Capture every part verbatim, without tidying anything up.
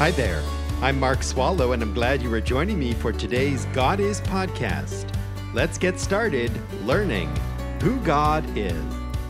Hi there. I'm Mark Swallow, and I'm glad you are joining me for today's God Is podcast. Let's get started learning who God is.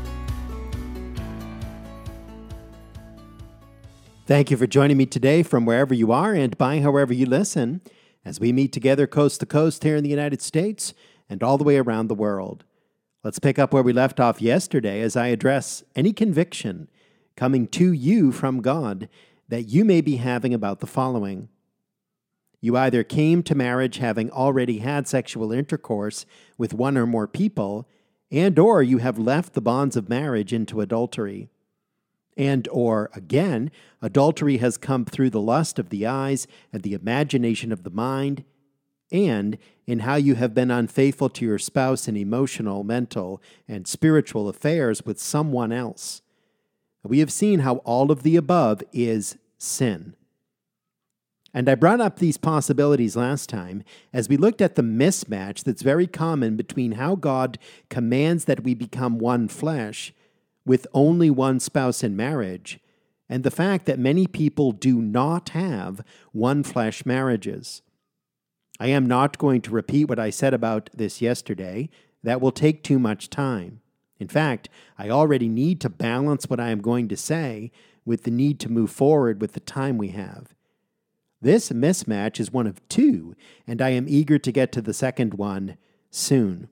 Thank you for joining me today from wherever you are and by however you listen, as we meet together coast to coast here in the United States and all the way around the world. Let's pick up where we left off yesterday as I address any conviction coming to you from God that you may be having about the following. You either came to marriage having already had sexual intercourse with one or more people, and or you have left the bonds of marriage into adultery. And or, again, adultery has come through the lust of the eyes and the imagination of the mind, and in how you have been unfaithful to your spouse in emotional, mental, and spiritual affairs with someone else. We have seen how all of the above is sin. And I brought up these possibilities last time as we looked at the mismatch that's very common between how God commands that we become one flesh with only one spouse in marriage and the fact that many people do not have one flesh marriages. I am not going to repeat what I said about this yesterday. That will take too much time. In fact, I already need to balance what I am going to say with the need to move forward with the time we have. This mismatch is one of two, and I am eager to get to the second one soon.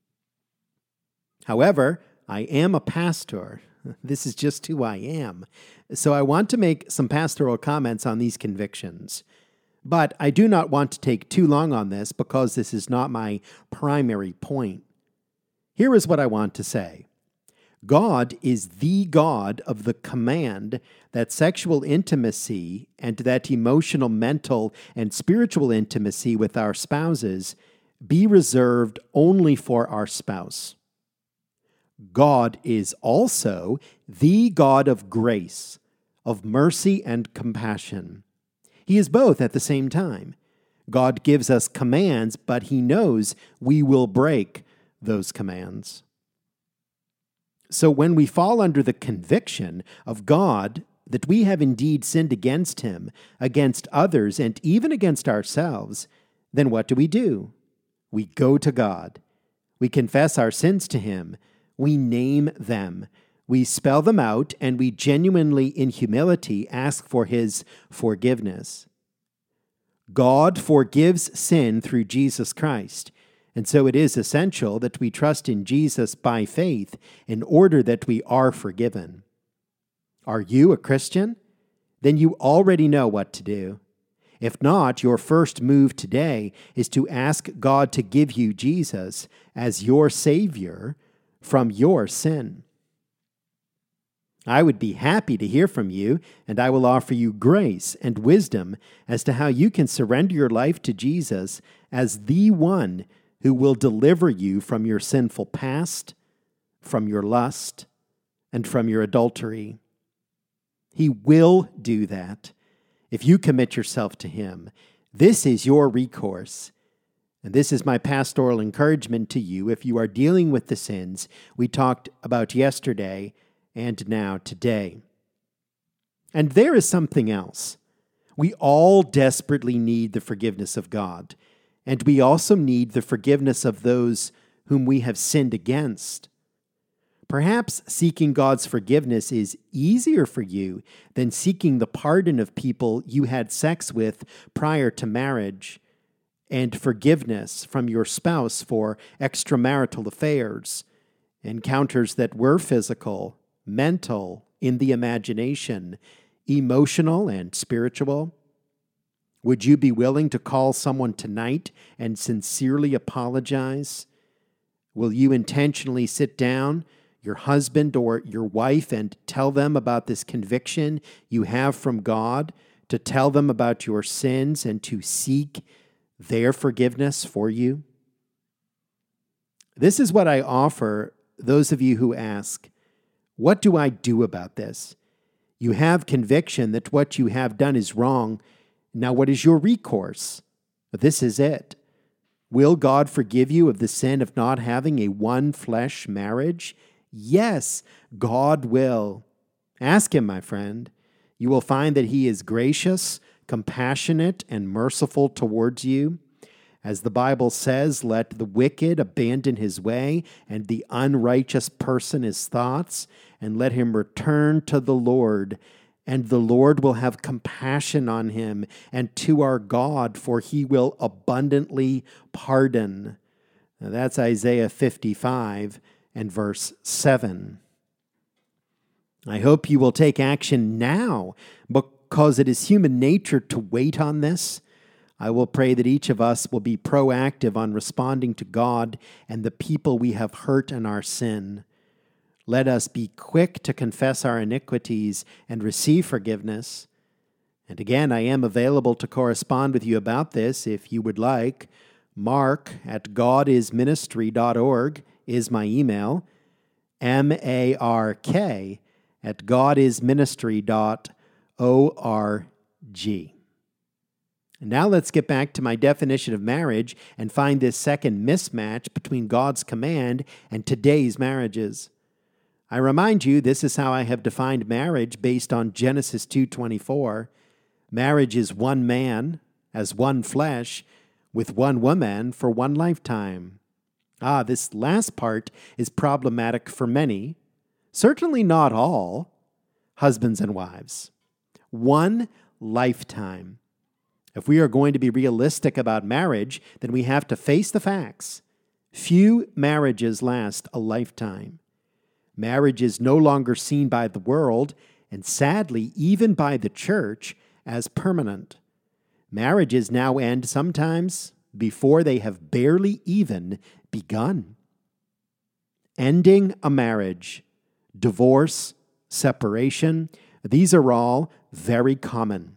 However, I am a pastor. This is just who I am. So I want to make some pastoral comments on these convictions. But I do not want to take too long on this because this is not my primary point. Here is what I want to say. God is the God of the command that sexual intimacy and that emotional, mental, and spiritual intimacy with our spouses be reserved only for our spouse. God is also the God of grace, of mercy and compassion. He is both at the same time. God gives us commands, but He knows we will break those commands. So when we fall under the conviction of God that we have indeed sinned against Him, against others, and even against ourselves, then what do we do? We go to God. We confess our sins to Him. We name them. We spell them out, and we genuinely, in humility, ask for His forgiveness. God forgives sin through Jesus Christ. And so it is essential that we trust in Jesus by faith in order that we are forgiven. Are you a Christian? Then you already know what to do. If not, your first move today is to ask God to give you Jesus as your Savior from your sin. I would be happy to hear from you, and I will offer you grace and wisdom as to how you can surrender your life to Jesus as the one who will deliver you from your sinful past, from your lust, and from your adultery. He will do that if you commit yourself to Him. This is your recourse. And this is my pastoral encouragement to you if you are dealing with the sins we talked about yesterday and now today. And there is something else. We all desperately need the forgiveness of God. And we also need the forgiveness of those whom we have sinned against. Perhaps seeking God's forgiveness is easier for you than seeking the pardon of people you had sex with prior to marriage, and forgiveness from your spouse for extramarital affairs, encounters that were physical, mental, in the imagination, emotional, and spiritual. Would you be willing to call someone tonight and sincerely apologize? Will you intentionally sit down, your husband or your wife, and tell them about this conviction you have from God, to tell them about your sins and to seek their forgiveness for you? This is what I offer those of you who ask, what do I do about this? You have conviction that what you have done is wrong. Now, what is your recourse? This is it. Will God forgive you of the sin of not having a one-flesh marriage? Yes, God will. Ask Him, my friend. You will find that He is gracious, compassionate and merciful towards you. As the Bible says, let the wicked abandon his way and the unrighteous person his thoughts, and let him return to the Lord, and the Lord will have compassion on him, and to our God, for he will abundantly pardon. Now, that's Isaiah fifty-five and verse seven. I hope you will take action now, because it is human nature to wait on this. I will pray that each of us will be proactive on responding to God and the people we have hurt in our sin. Let us be quick to confess our iniquities and receive forgiveness. And again, I am available to correspond with you about this if you would like. Mark at godisministry dot org is my email. M A R K at godisministry dot org. And now let's get back to my definition of marriage and find this second mismatch between God's command and today's marriages. I remind you, this is how I have defined marriage based on Genesis two twenty-four. Marriage is one man as one flesh with one woman for one lifetime. Ah, this last part is problematic for many, certainly not all, husbands and wives. One lifetime. If we are going to be realistic about marriage, then we have to face the facts. Few marriages last a lifetime. Marriage is no longer seen by the world, and sadly, even by the church, as permanent. Marriages now end sometimes before they have barely even begun. Ending a marriage, divorce, separation, these are all very common.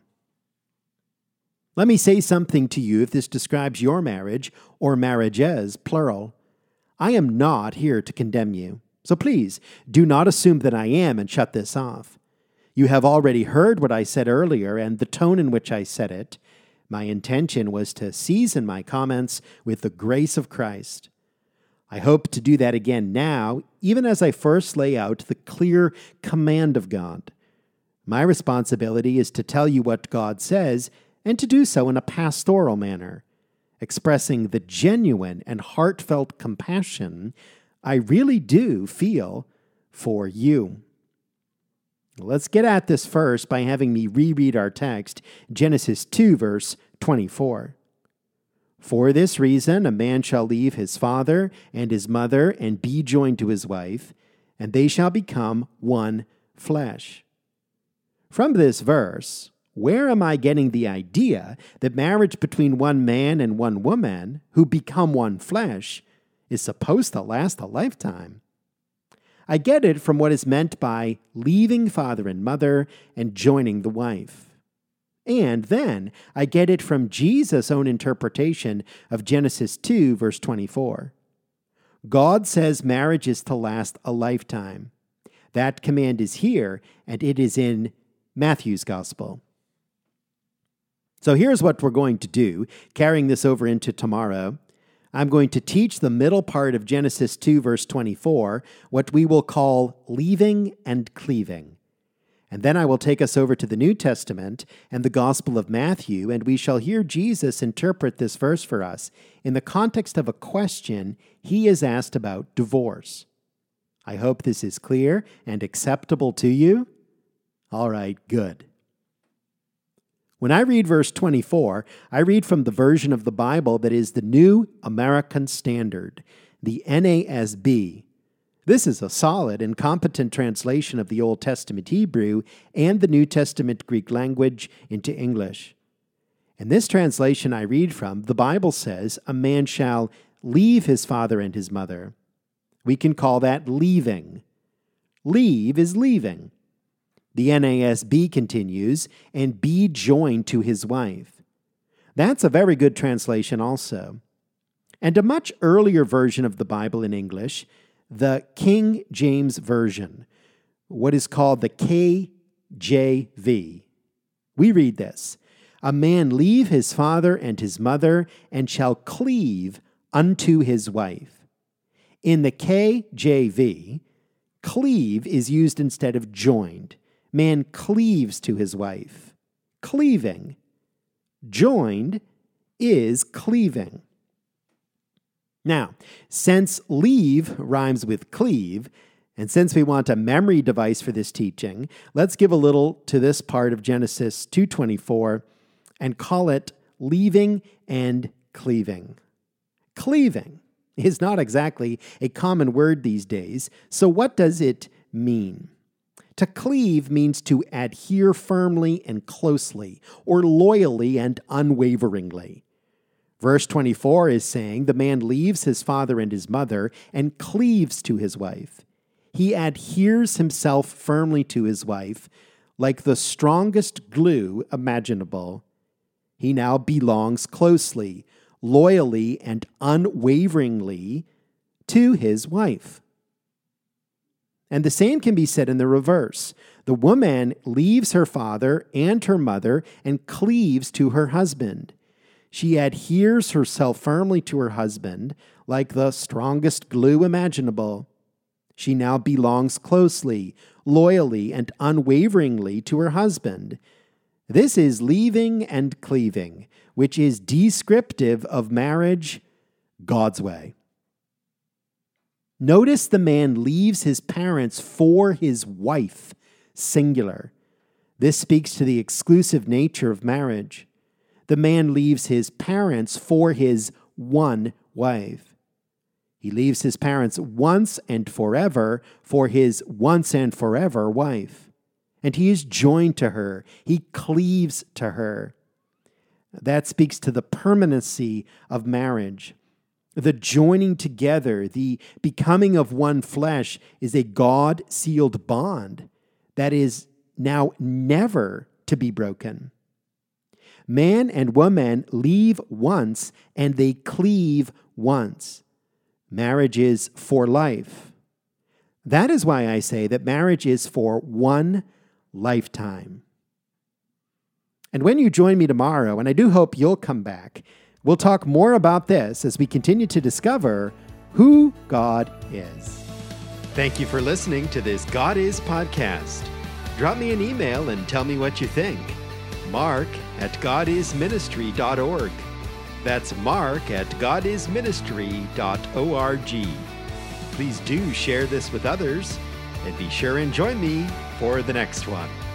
Let me say something to you if this describes your marriage or marriages, plural. I am not here to condemn you, so please do not assume that I am and shut this off. You have already heard what I said earlier and the tone in which I said it. My intention was to season my comments with the grace of Christ. I hope to do that again now, even as I first lay out the clear command of God. My responsibility is to tell you what God says and to do so in a pastoral manner, expressing the genuine and heartfelt compassion I really do feel for you. Let's get at this first by having me reread our text, Genesis two, verse twenty-four. For this reason, a man shall leave his father and his mother and be joined to his wife, and they shall become one flesh. From this verse, where am I getting the idea that marriage between one man and one woman who become one flesh is supposed to last a lifetime? I get it from what is meant by leaving father and mother and joining the wife. And then I get it from Jesus' own interpretation of Genesis two, verse twenty-four. God says marriage is to last a lifetime. That command is here, and it is in Matthew's Gospel. So here's what we're going to do, carrying this over into tomorrow. I'm going to teach the middle part of Genesis two, verse twenty-four, what we will call leaving and cleaving. And then I will take us over to the New Testament and the Gospel of Matthew, and we shall hear Jesus interpret this verse for us in the context of a question he is asked about divorce. I hope this is clear and acceptable to you. All right, good. When I read verse twenty-four, I read from the version of the Bible that is the New American Standard, the N A S B. This is a solid and competent translation of the Old Testament Hebrew and the New Testament Greek language into English. In this translation I read from, the Bible says, a man shall leave his father and his mother. We can call that leaving. Leave is leaving. The N A S B continues, and be joined to his wife. That's a very good translation also. And a much earlier version of the Bible in English, the King James Version, what is called the K J V. We read this, a man leave his father and his mother, and shall cleave unto his wife. In the K J V, cleave is used instead of joined. Man cleaves to his wife. Cleaving. joined is cleaving. Now, since leave rhymes with cleave, and since we want a memory device for this teaching, let's give a little to this part of Genesis two twenty-four and call it leaving and cleaving. Cleaving is not exactly a common word these days, so what does it mean? To cleave means to adhere firmly and closely, or loyally and unwaveringly. Verse twenty-four is saying the man leaves his father and his mother and cleaves to his wife. He adheres himself firmly to his wife like the strongest glue imaginable. He now belongs closely, loyally, and unwaveringly to his wife. And the same can be said in the reverse. The woman leaves her father and her mother and cleaves to her husband. She adheres herself firmly to her husband like the strongest glue imaginable. She now belongs closely, loyally, and unwaveringly to her husband. This is leaving and cleaving, which is descriptive of marriage God's way. Notice the man leaves his parents for his wife, singular. This speaks to the exclusive nature of marriage. The man leaves his parents for his one wife. He leaves his parents once and forever for his once and forever wife. And he is joined to her. He cleaves to her. That speaks to the permanency of marriage. The joining together, the becoming of one flesh, is a God-sealed bond that is now never to be broken. Man and woman leave once and they cleave once. Marriage is for life. That is why I say that marriage is for one lifetime. And when you join me tomorrow, and I do hope you'll come back, we'll talk more about this as we continue to discover who God is. Thank you for listening to this God Is podcast. Drop me an email and tell me what you think. Mark at god is ministry dot org. That's Mark at god is ministry dot org. Please do share this with others, and be sure and join me for the next one.